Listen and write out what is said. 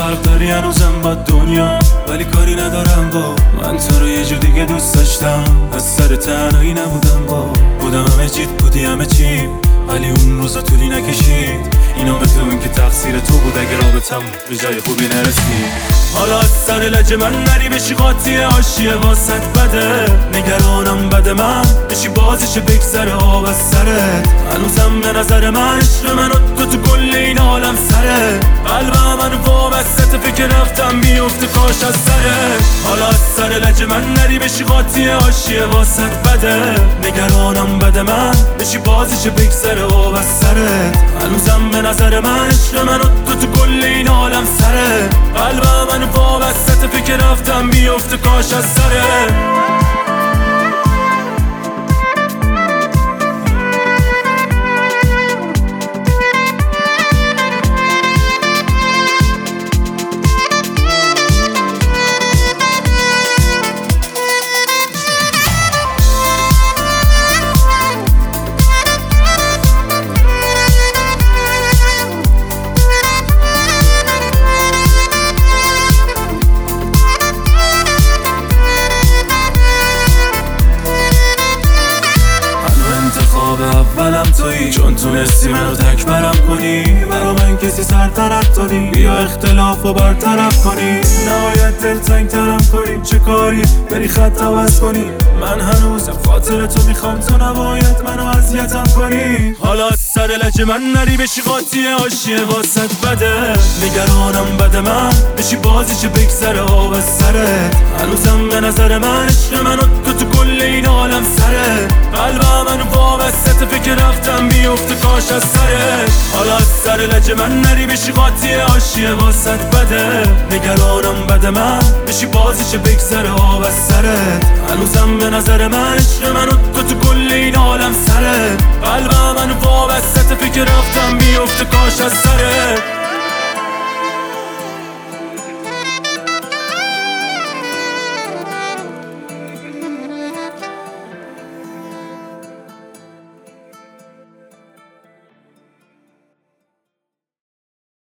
فرق داری هنوزم با دنیا، ولی کاری ندارم با من تو رو یه جو دیگه دوست داشتم. از سر تنهایی نبودم با بودم همه چیت بودی همه چی، ولی اون روزا طولی نکشید. اینا به تو این که تقصیر تو بود اگه رابطم به جای خوبی نرسید. حالا از سر لج من نری بشی قاطی عاشیه واسط بده، نگرانم بده من بشی بازیشه بگذره آب از سرت. هنوزم به نظر من عشق من و تو کل این عالم سره، قلبم من وابسته فکر رفتم بیفته کاش از سرت. حالا از سر لج من نری بشی قاطی عاشیه واسط بده، نگرانم بده من بشی بازیشه بگذره آب از سرت. هنوزم به نظر من عشق من و تو کل این عالم سره، قلبم من وابسته فکر رفتم بیفته کاش از سرت. اولم تویی چون تونستی منو تک برم کنی، برا من کسی سرطرف دادی بیا اختلاف و برطرف کنی. نهایت دلتنگ ترم کنی چه کاری بری خط عوض کنی، من هنوزم خاطر تو میخوام تو نباید منو اذیتم کنی. حالا از سر لج من نری بشی قاطی عاشیه واسط بده، نگرانم بده من بشی بازیشه بگذره آب از سرت. هنوزم به نظر من عشق من و تو کل این عالم سره، قلبم من وابسته فکر رفتم بیفته کاش از سرت. حالا از سر لج من نری بشی قاطی عاشیه واسط بده، نگرانم بده من بشی بازیشه بگذره آب از سرت. هنوزم به نظر من عشق من و تو کل این عالم سره، قلبم من وابسته فکر رفتم بیفته کاش از سرت.